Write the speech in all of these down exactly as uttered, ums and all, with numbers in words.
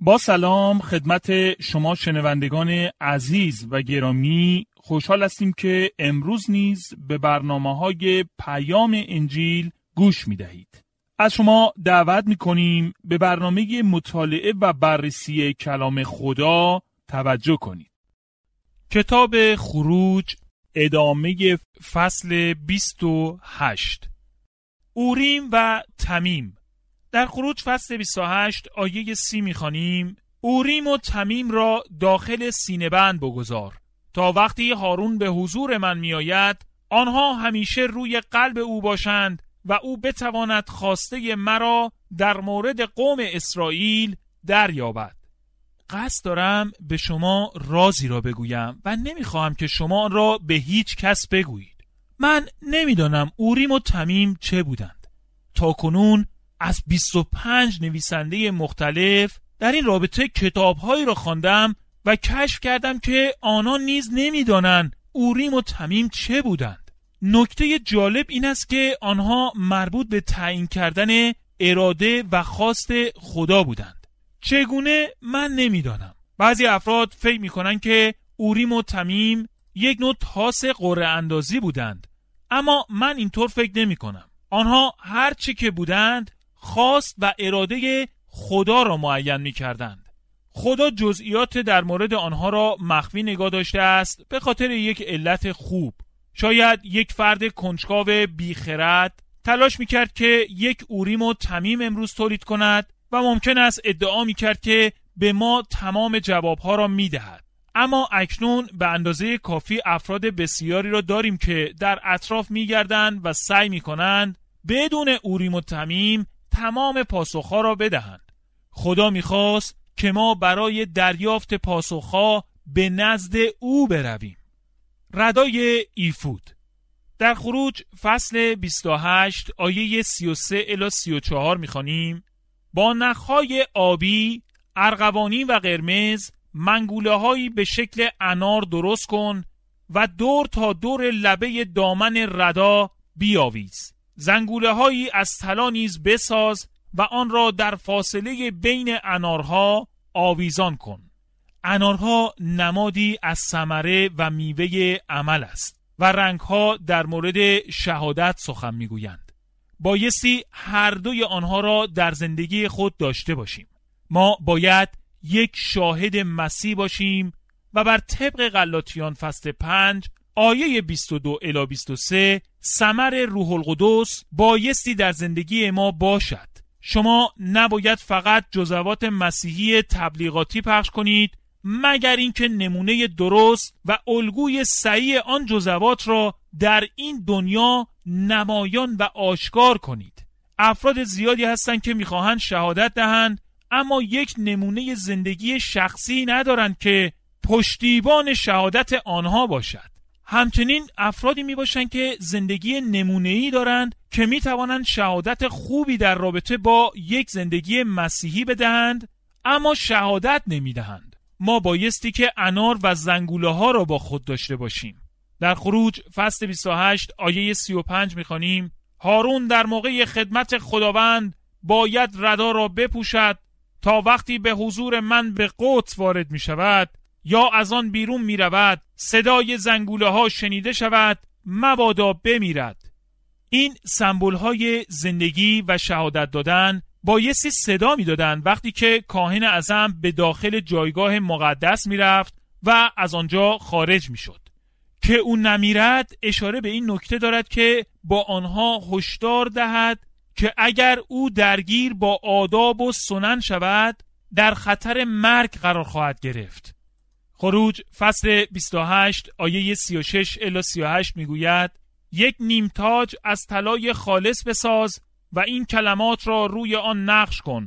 با سلام خدمت شما شنوندگان عزیز و گرامی، خوشحال هستیم که امروز نیز به برنامه‌های پیام انجیل گوش می‌دهید. از شما دعوت می‌کنیم به برنامه مطالعه و بررسی کلام خدا توجه کنید. کتاب خروج، ادامه فصل بیست و هشت. اوریم و تمیم. در خروج فصل بیست و هشت آیه سی می‌خوانیم: اوریم و تمیم را داخل سینه‌بند بگذار تا وقتی هارون به حضور من می‌آید آنها همیشه روی قلب او باشند و او بتواند خواسته مرا در مورد قوم اسرائیل دریابد. قصد دارم به شما رازی را بگویم و نمی‌خواهم که شما را به هیچ کس بگویید. من نمی‌دانم اوریم و تمیم چه بودند. تا کنون از بیست و پنج نویسنده مختلف در این رابطه کتاب‌هایی را خواندم و کشف کردم که آنان نیز نمی‌دانند اوریم و تمیم چه بودند. نکته جالب این است که آنها مربوط به تعیین کردن اراده و خواست خدا بودند. چگونه؟ من نمی‌دانم. بعضی افراد فکر می‌کنند که اوریم و تمیم یک نوع تاس قرعه اندازی بودند، اما من اینطور فکر نمی‌کنم. آنها هر چی که بودند خواست و اراده خدا را معین می‌کردند. خدا جزئیات در مورد آنها را مخفی نگاه داشته است به خاطر یک علت خوب. شاید یک فرد کنجکاو بیخرد تلاش می‌کرد که یک اوریم و تمیم امروز تولید کند و ممکن است ادعا می‌کرد که به ما تمام جوابها را می‌دهد. اما اکنون به اندازه کافی افراد بسیاری را داریم که در اطراف می‌گردند و سعی می‌کنند بدون اوریم و تمیم تمام پاسخها را بدهند. خدا می‌خواست که ما برای دریافت پاسخها به نزد او برویم. ردای ایفود. در خروج فصل بیست و هشت آیه سی و سه الی سی و چهار می‌خوانیم: با نخهای آبی، ارغوانی و قرمز منگوله‌هایی به شکل انار درست کن و دور تا دور لبه دامن ردا بیاویز. زنگوله‌هایی از طلا نیز بساز و آن را در فاصله بین انارها آویزان کن. انارها نمادی از ثمره و میوه عمل است و رنگها در مورد شهادت سخن میگویند. بایستی هر دوی آنها را در زندگی خود داشته باشیم. ما باید یک شاهد مسیح باشیم و بر طبق غلاطیان فصل پنج آیه بیست و دو الی بیست و سه ثمر روح القدس بایستی در زندگی ما باشد. شما نباید فقط جزوات مسیحی تبلیغاتی پخش کنید مگر اینکه نمونه درست و الگوی صحیح آن جزوات را در این دنیا نمایان و آشکار کنید. افراد زیادی هستند که میخواهند شهادت دهند اما یک نمونه زندگی شخصی ندارند که پشتیبان شهادت آنها باشد. همچنین افرادی می باشند که زندگی نمونه‌ای دارند که می توانند شهادت خوبی در رابطه با یک زندگی مسیحی بدهند اما شهادت نمی دهند. ما بایستی که انار و زنگوله ها را با خود داشته باشیم. در خروج فصل بیست و هشت آیه سی و پنج می خوانیم: هارون در موقع خدمت خداوند باید ردا را بپوشد تا وقتی به حضور من به قدس وارد می شود یا از آن بیرون می رود صدای زنگوله ها شنیده شود مبادا بمیرد. این سمبل های زندگی و شهادت دادن بایستی صدا می دادن وقتی که کاهن اعظم به داخل جایگاه مقدس می رفت و از آنجا خارج می شد. که او نمیرد اشاره به این نکته دارد که با آنها هشدار دهد که اگر او درگیر با آداب و سنن شود در خطر مرگ قرار خواهد گرفت. خروج فصل بیست و هشت آیه سی و شش الی سی و هشت میگوید: یک نیم تاج از طلای خالص بساز و این کلمات را روی آن نقش کن: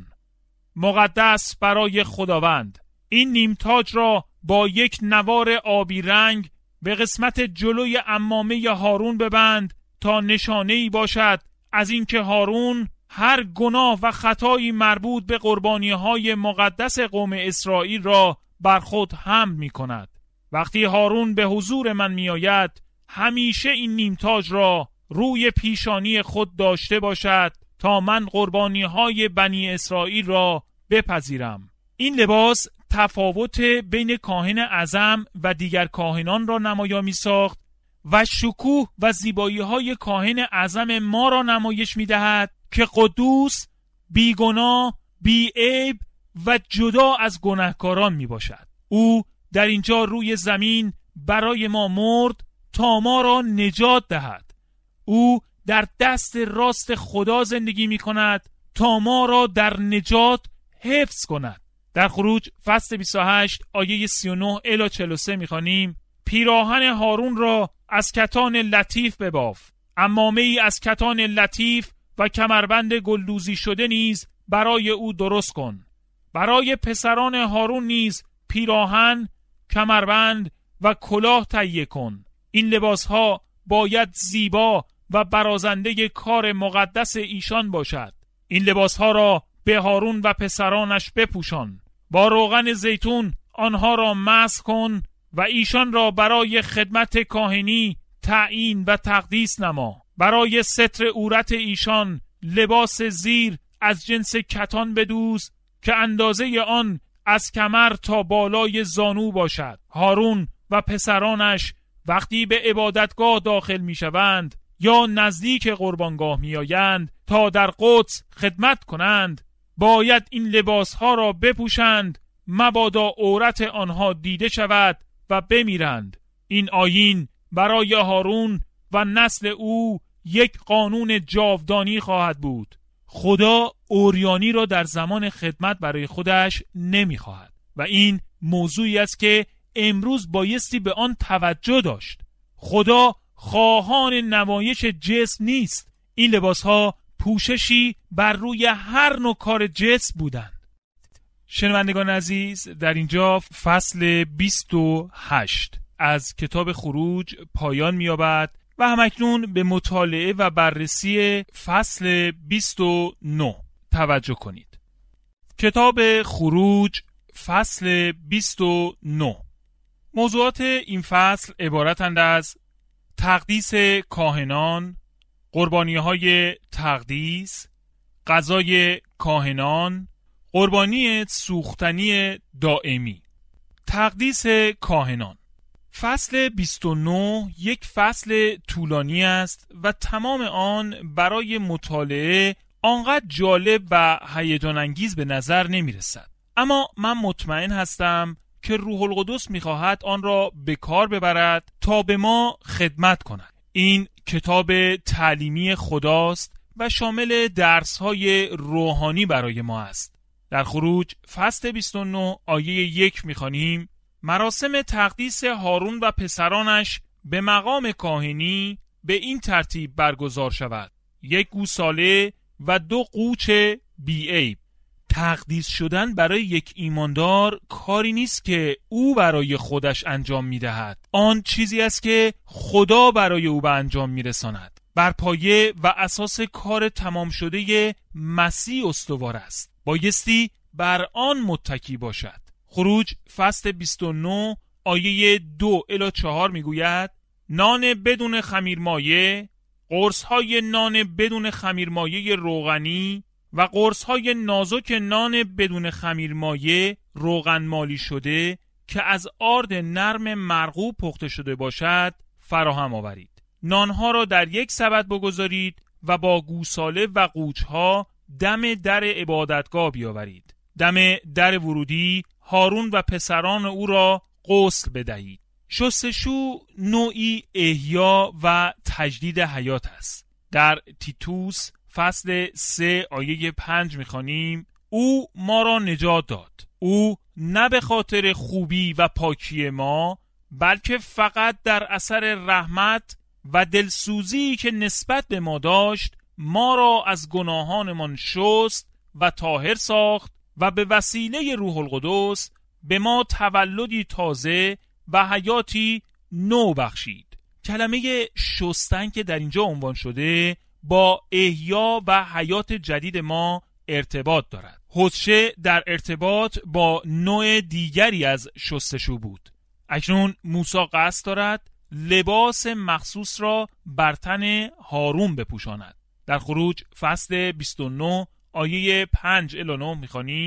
مقدس برای خداوند. این نیم تاج را با یک نوار آبی رنگ به قسمت جلوی عمامه هارون ببند تا نشانه‌ای باشد از اینکه هارون هر گناه و خطایی مربوط به قربانی‌های مقدس قوم اسرائیل را بر خود حمل می‌کند. وقتی هارون به حضور من می‌آید همیشه این نیم تاج را روی پیشانی خود داشته باشد تا من قربانی‌های بنی اسرائیل را بپذیرم. این لباس تفاوت بین کاهن اعظم و دیگر کاهنان را نمایان می‌ساخت و شکوه و زیبایی‌های کاهن اعظم ما را نمایش می‌دهد که قدوس، بیگناه، بی‌عیب و جدا از گناهکاران میباشد. او در اینجا روی زمین برای ما مرد تا ما را نجات دهد. او در دست راست خدا زندگی میکند تا ما را در نجات حفظ کند. در خروج فصل بیست و هشت آیه سی و نه الی چهل و سه میخوانیم: پیراهن هارون را از کتان لطیف بباف، عمامه ای از کتان لطیف و کمربند گلدوزی شده نیز برای او درست کن. برای پسران هارون نیز پیراهن، کمربند و کلاه تهیه کن. این لباسها باید زیبا و برازنده کار مقدس ایشان باشد. این لباسها را به هارون و پسرانش بپوشان. با روغن زیتون آنها را مسح کن و ایشان را برای خدمت کاهنی تعیین و تقدیس نما. برای ستر عورت ایشان لباس زیر از جنس کتان بدوز که اندازه آن از کمر تا بالای زانو باشد. هارون و پسرانش وقتی به عبادتگاه داخل می شوند یا نزدیک قربانگاه می آیند تا در قدس خدمت کنند، باید این لباس ها را بپوشند مبادا عورت آنها دیده شود و بمیرند. این آیین برای هارون و نسل او یک قانون جاودانی خواهد بود. خدا عریانی را در زمان خدمت برای خودش نمیخواهد و این موضوعی است که امروز بایستی به آن توجه داشت. خدا خواهان نمایش جسم نیست. این لباسها پوششی بر روی هر نوع کار جسم بودند. شنوندگان عزیز، در اینجا فصل بیست و هشت از کتاب خروج پایان می‌یابد و همکنون به مطالعه و بررسی فصل بیست و نه توجه کنید. کتاب خروج فصل بیست و نه. موضوعات این فصل عبارتند از تقدیس کاهنان، قربانی‌های تقدیس، غذای کاهنان، قربانی سوختنی دائمی. تقدیس کاهنان. فصل بیست و نه یک فصل طولانی است و تمام آن برای مطالعه آنقدر جالب و هیجان انگیز به نظر نمی رسد. اما من مطمئن هستم که روح القدس می خواهد آن را به کار ببرد تا به ما خدمت کند. این کتاب تعلیمی خداست و شامل درس‌های روحانی برای ما است. در خروج فصل بیست و نه آیه یک می‌خوانیم: مراسم تقدیس هارون و پسرانش به مقام کاهنی به این ترتیب برگزار شود: یک گوساله و دو قوچ بی‌عیب. تقدیس شدن برای یک ایماندار کاری نیست که او برای خودش انجام می‌دهد. آن چیزی است که خدا برای او به انجام می‌رساند. بر پایه و اساس کار تمام شده مسیح استوار است. بایستی بر آن متکی باشد. خروج فصل بیست و نه آیه دو الی چهار میگوید: نان بدون خمیرمایه، قرص‌های نان بدون خمیرمایه روغنی و قرص‌های نازک نان بدون خمیرمایه روغن مالی شده که از آرد نرم مرغوب پخته شده باشد فراهم آورید. نانها را در یک سبد بگذارید و با گوساله و قوچها دم در عبادتگاه بیاورید. دم در ورودی هارون و پسران او را غسل بدهید. شستشو نوعی احیا و تجدید حیات است. در تیتوس فصل سه آیه پنج میخوانیم: او ما را نجات داد. او نه به خاطر خوبی و پاکی ما، بلکه فقط در اثر رحمت و دلسوزی که نسبت به ما داشت ما را از گناهانمان شست و طاهر ساخت و به وسیله روح القدس به ما تولدی تازه و حیاتی نو بخشید. کلمه شستن که در اینجا عنوان شده با احیا و حیات جدید ما ارتباط دارد. حوضچه در ارتباط با نوع دیگری از شستشو بود. اکنون موسی قصد دارد لباس مخصوص را بر تن هارون بپوشاند. در خروج فصل بیست و نه آیه پنج الی نه میخوانیم: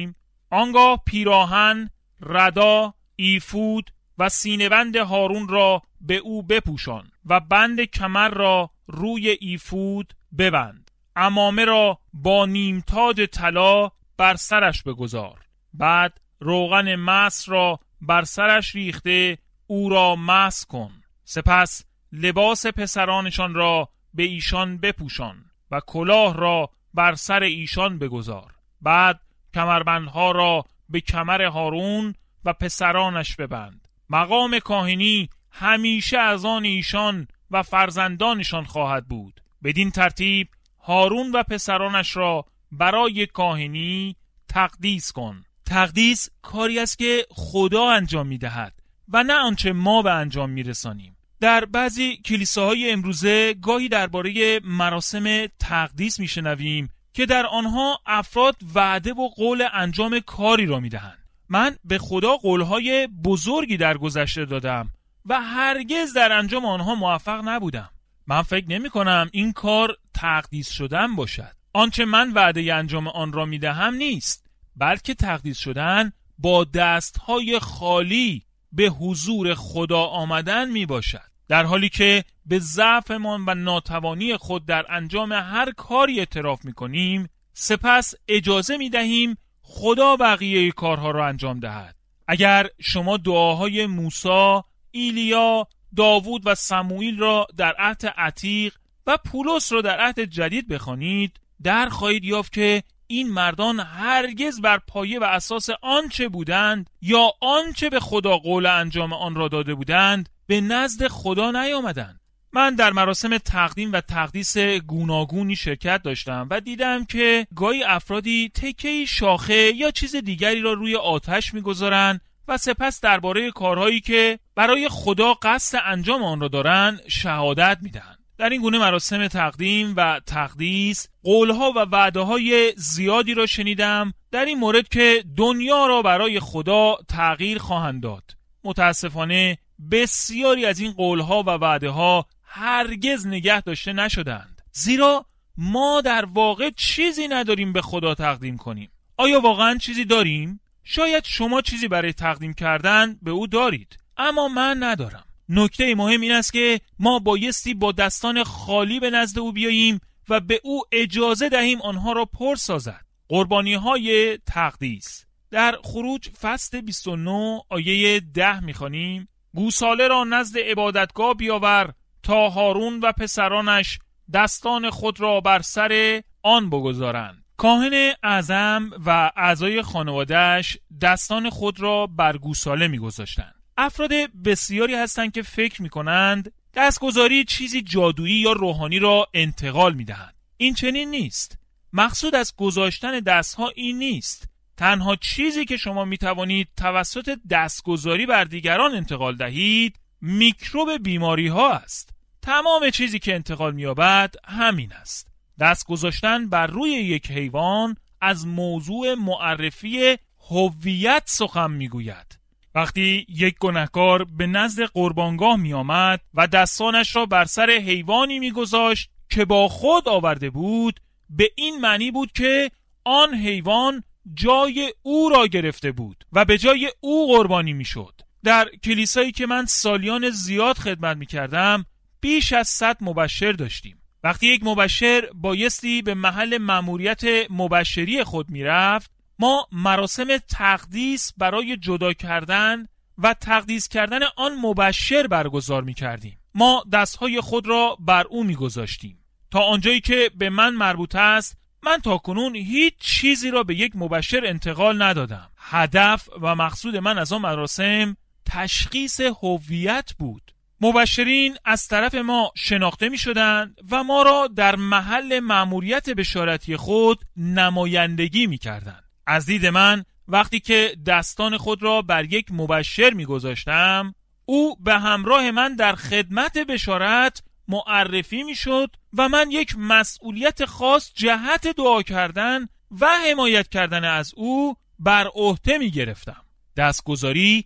آنگاه پیراهن، ردا، ایفود و سینه‌بند هارون را به او بپوشان و بند کمر را روی ایفود ببند. عمامه را با نیمتاج طلا بر سرش بگذار. بعد روغن مس را بر سرش ریخته او را مس کن. سپس لباس پسرانشان را به ایشان بپوشان و کلاه را بر سر ایشان بگذار. بعد کمربندها را به کمر هارون و پسرانش ببند. مقام کاهنی همیشه از آن ایشان و فرزندانشان خواهد بود. بدین ترتیب هارون و پسرانش را برای کاهنی تقدیس کن. تقدیس کاری است که خدا انجام می‌دهد و نه آنچه ما به انجام می‌رسانیم. در بعضی کلیساهای امروزه گاهی درباره مراسم تقدیس می‌شنویم که در آنها افراد وعده و قول انجام کاری را می‌دهند. من به خدا قولهای بزرگی در گذشته دادم و هرگز در انجام آنها موفق نبودم. من فکر نمی کنم این کار تقدیس شدن باشد. آنچه من وعده انجام آن را می دهم نیست، بلکه تقدیس شدن با دستهای خالی به حضور خدا آمدن می باشد. در حالی که به ضعفمان و ناتوانی خود در انجام هر کاری اعتراف می کنیم، سپس اجازه می دهیم خدا بقیه کارها را انجام دهد. اگر شما دعاهای موسی، ایلیا، داوود و سموئیل را در عهد عتیق و پولس را در عهد جدید بخوانید، در خواهید یافت که این مردان هرگز بر پایه و اساس آنچه بودند یا آنچه به خدا قول انجام آن را داده بودند به نزد خدا نیامدند. من در مراسم تقدیم و تقدیس گوناگونی شرکت داشتم و دیدم که گاهی افرادی تکه‌ای شاخه یا چیز دیگری را روی آتش می‌گذارند و سپس درباره کارهایی که برای خدا قصد انجام آن را دارند شهادت می‌دهند. در این گونه مراسم تقدیم و تقدیس قولها و وعده‌های زیادی را شنیدم در این مورد که دنیا را برای خدا تغییر خواهند داد. متاسفانه بسیاری از این قولها و وعده‌ها هرگز نگه داشته نشدند، زیرا ما در واقع چیزی نداریم به خدا تقدیم کنیم. آیا واقعا چیزی داریم؟ شاید شما چیزی برای تقدیم کردن به او دارید، اما من ندارم. نکته مهم این است که ما بایستی با دستان خالی به نزد او بیاییم و به او اجازه دهیم آنها را پر سازد. قربانی‌های تقدیس. در خروج فصل بیست و نه آیه ده می‌خوانیم: گوساله را نزد عبادتگاه بیاور تا هارون و پسرانش دستان خود را بر سر آن بگذارند. کاهن اعظم و اعضای خانواده‌اش دستان خود را بر گوساله می‌گذاشتند. افراد بسیاری هستند که فکر می‌کنند دستگذاری چیزی جادویی یا روحانی را انتقال می‌دهند. این چنین نیست. مقصود از گذاشتن دستها این نیست. تنها چیزی که شما می‌توانید توسط دستگذاری بر دیگران انتقال دهید میکروب بیماری ها است. تمام چیزی که انتقال می‌یابد همین است. دست گذاشتن بر روی یک حیوان از موضوع معرفی هویت سخن میگوید. وقتی یک گنهکار به نزد قربانگاه می آمد و دستانش را بر سر حیوانی می گذاشت که با خود آورده بود، به این معنی بود که آن حیوان جای او را گرفته بود و به جای او قربانی می شد. در کلیسایی که من سالیان زیاد خدمت می کردم بیش از صد مبشر داشتیم. وقتی یک مبشر بایستی به محل مأموریت مبشری خود می رفت، ما مراسم تقدیس برای جدا کردن و تقدیس کردن آن مبشر برگزار می کردیم. ما دستهای خود را بر او می گذاشتیم. تا آنجایی که به من مربوط است، من تاکنون هیچ چیزی را به یک مبشر انتقال ندادم. هدف و مقصود من از آن مراسم تشخیص هویت بود. مبشرین از طرف ما شناخته می شدند و ما را در محل مأموریت بشارتی خود نمایندگی می کردند. از دید من وقتی که دستان خود را بر یک مبشر می گذاشتم، او به همراه من در خدمت بشارت معرفی می شد و من یک مسئولیت خاص جهت دعا کردن و حمایت کردن از او بر عهده می گرفتم. دستگذاری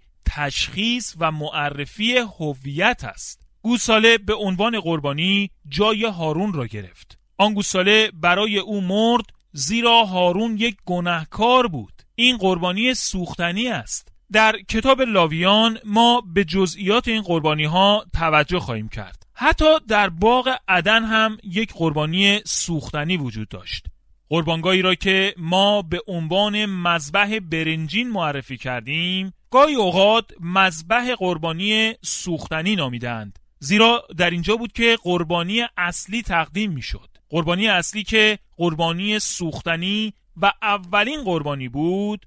تشخیص و معرفی هویت است. گوساله به عنوان قربانی جای هارون را گرفت. آن گوساله برای او مرد زیرا هارون یک گناهکار بود. این قربانی سوختنی است. در کتاب لاویان ما به جزئیات این قربانی ها توجه خواهیم کرد. حتی در باغ عدن هم یک قربانی سوختنی وجود داشت. قربانگاهی را که ما به عنوان مذبح برنجین معرفی کردیم، گاهی اوقات مذبح قربانی سوختنی نامیدند، زیرا در اینجا بود که قربانی اصلی تقدیم می شد. قربانی اصلی که قربانی سوختنی و اولین قربانی بود،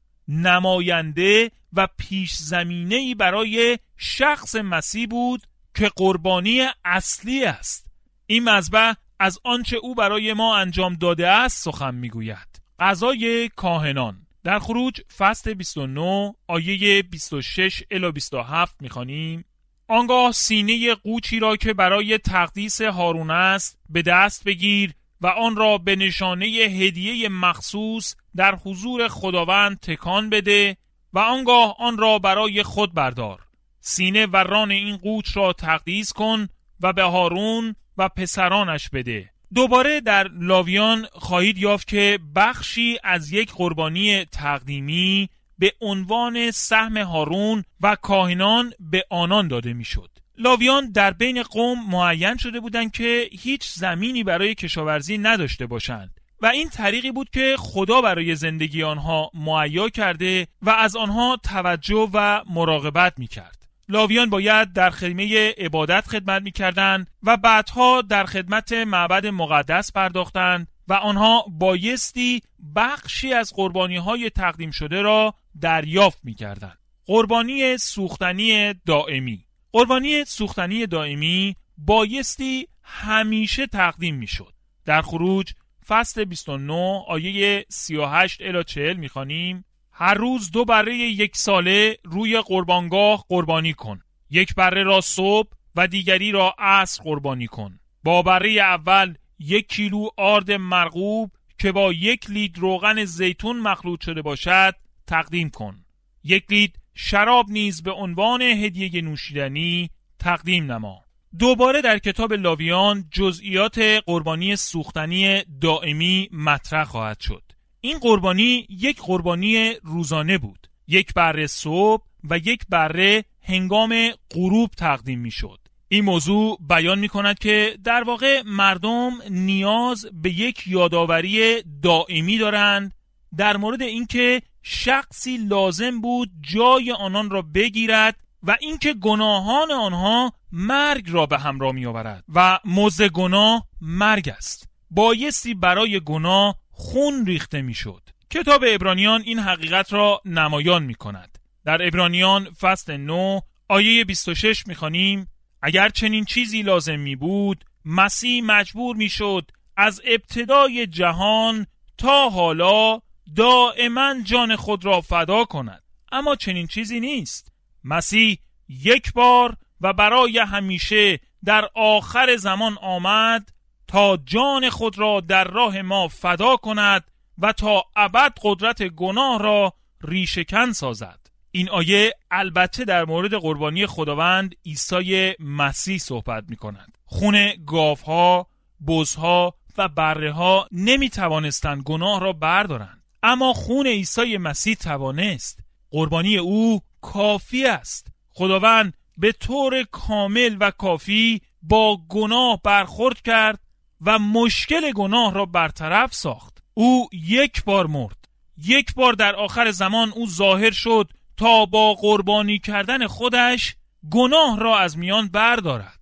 نماینده و پیش زمینه‌ای برای شخص مسیح بود که قربانی اصلی است. این مذبح از آنچه او برای ما انجام داده است سخن میگوید. غذای کاهنان. در خروج فصل بیست و نه آیه بیست و شش الی بیست و هفت میخوانیم: آنگاه سینه قوچی را که برای تقدیس هارون است به دست بگیر و آن را به نشانه هدیه مخصوص در حضور خداوند تکان بده و آنگاه آن را برای خود بردار. سینه و ران این قوچ را تقدیس کن و به هارون و پسرانش بده. دوباره در لاویان خواهید یافت که بخشی از یک قربانی تقدیمی به عنوان سهم هارون و کاهنان به آنان داده میشد. لاویان در بین قوم معین شده بودند که هیچ زمینی برای کشاورزی نداشته باشند و این طریقی بود که خدا برای زندگی آنها مهیا کرده و از آنها توجه و مراقبت میکرد. لاویان باید در خیمه عبادت خدمت میکردند و بعدها در خدمت معبد مقدس پرداختند و آنها بایستی بخشی از قربانی‌های تقدیم شده را دریافت میکردند. قربانی سوختنی دائمی. قربانی سوختنی دائمی بایستی همیشه تقدیم میشد. در خروج فصل بیست و نه آیه سی و هشت الی چهل میخوانیم: هر روز دو بره یک ساله روی قربانگاه قربانی کن. یک بره را صبح و دیگری را عصر قربانی کن. با بره اول یک کیلو آرد مرغوب که با یک لیتر روغن زیتون مخلوط شده باشد تقدیم کن. یک لیتر شراب نیز به عنوان هدیه نوشیدنی تقدیم نما. دوباره در کتاب لاویان جزئیات قربانی سوختنی دائمی مطرح خواهد شد. این قربانی یک قربانی روزانه بود. یک بره صبح و یک بره هنگام غروب تقدیم می شد. این موضوع بیان می کند که در واقع مردم نیاز به یک یادآوری دائمی دارند در مورد اینکه شخصی لازم بود جای آنان را بگیرد و اینکه گناهان آنها مرگ را به همراه می آورد و مزد گناه مرگ است. بایستی برای گناه خون ریخته می شد. کتاب عبرانیان این حقیقت را نمایان می کند. در عبرانیان فصل نه آیه بیست و شش می خوانیم: اگر چنین چیزی لازم می بود مسیح مجبور می شد از ابتدای جهان تا حالا دائما جان خود را فدا کند، اما چنین چیزی نیست. مسیح یک بار و برای همیشه در آخر زمان آمد تا جان خود را در راه ما فدا کند و تا ابد قدرت گناه را ریشه‌کن سازد. این آیه البته در مورد قربانی خداوند عیسی مسیح صحبت می کند. خون گاوها، بزها و بره‌ها نمی توانستند گناه را بردارند، اما خون عیسی مسیح توانست. قربانی او کافی است. خداوند به طور کامل و کافی با گناه برخورد کرد و مشکل گناه را برطرف ساخت. او یک بار مرد. یک بار در آخر زمان او ظاهر شد تا با قربانی کردن خودش گناه را از میان بردارد.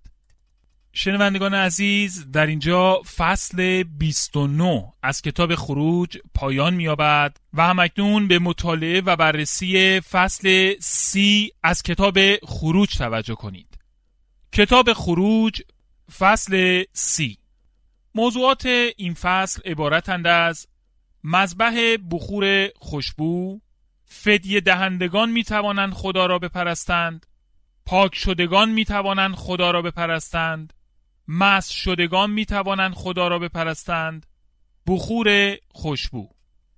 شنوندگان عزیز، در اینجا فصل بیست و نه از کتاب خروج پایان می‌یابد و همکنون به مطالعه و بررسی فصل سی از کتاب خروج توجه کنید. کتاب خروج فصل سی. موضوعات این فصل عبارتند از مذبح بخور خوشبو، فدیه دهندگان می توانند خدا را بپرستند، پاک شدگان می توانند خدا را بپرستند، مسح شدگان می توانند خدا را بپرستند. بخور خوشبو.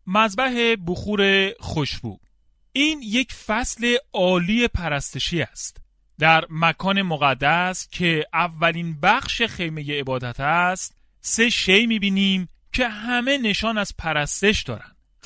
مذبح بخور خوشبو. این یک فصل عالی پرستشی است. در مکان مقدس که اولین بخش خیمه عبادت است، سه شی می بینیم که همه نشان از پرستش دارند: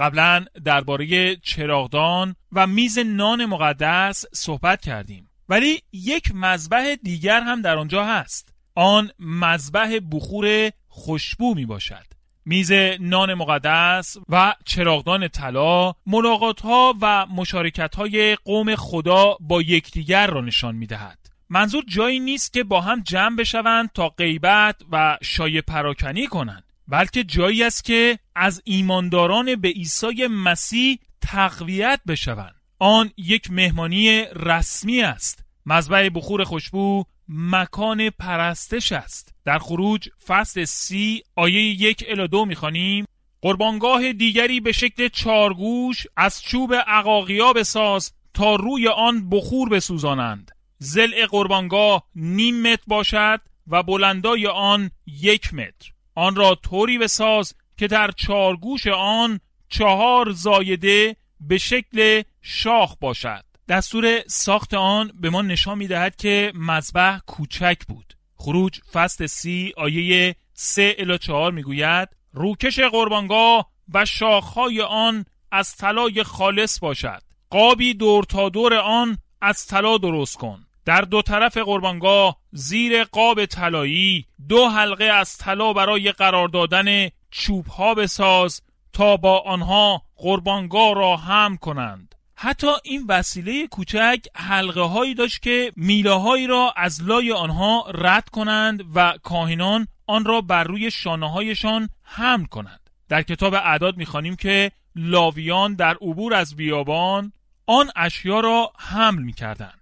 قبلا درباره چراغدان و میز نان مقدس صحبت کردیم، ولی یک مذبح دیگر هم در آنجا هست. آن مذبح بخور خوشبو می باشد. میز نان مقدس و چراغدان طلا ملاقات‌ها و مشارکت‌های قوم خدا با یکدیگر را نشان می‌دهد. منظور جایی نیست که با هم جمع بشوند تا غیبت و شایعه پراکنی کنند، بلکه جایی است که از ایمانداران به عیسی مسیح تقویت بشوند. آن یک مهمانی رسمی است. مذبح بخور خوشبو مکان پرستش است. در خروج فصل سی آیه یک الی دو می‌خوانیم: قربانگاه دیگری به شکل چارگوش از چوب عقاقیا بساز تا روی آن بخور بسوزانند. ضلع قربانگاه نیم متر باشد و بلندای آن یک متر. آن را طوری بساز که در چارگوش آن چهار زایده به شکل شاخ باشد. دستور ساخت آن به ما نشان می‌دهد که مذبح کوچک بود. خروج فصل سی آیه سه الی چهار میگوید: روکش قربانگاه و شاخهای آن از طلای خالص باشد. قابی دور تا دور آن از طلا درست کن. در دو طرف قربانگاه زیر قاب طلایی دو حلقه از طلا برای قرار دادن چوبها بساز تا با آنها قربانگاه را حمل کنند. حتی این وسیله کوچک حلقه هایی داشت که میله هایی را از لای آنها رد کنند و کاهنان آن را بر روی شانه هایشان حمل کنند. در کتاب اعداد میخوانیم که لاویان در عبور از بیابان آن اشیا را حمل میکردند.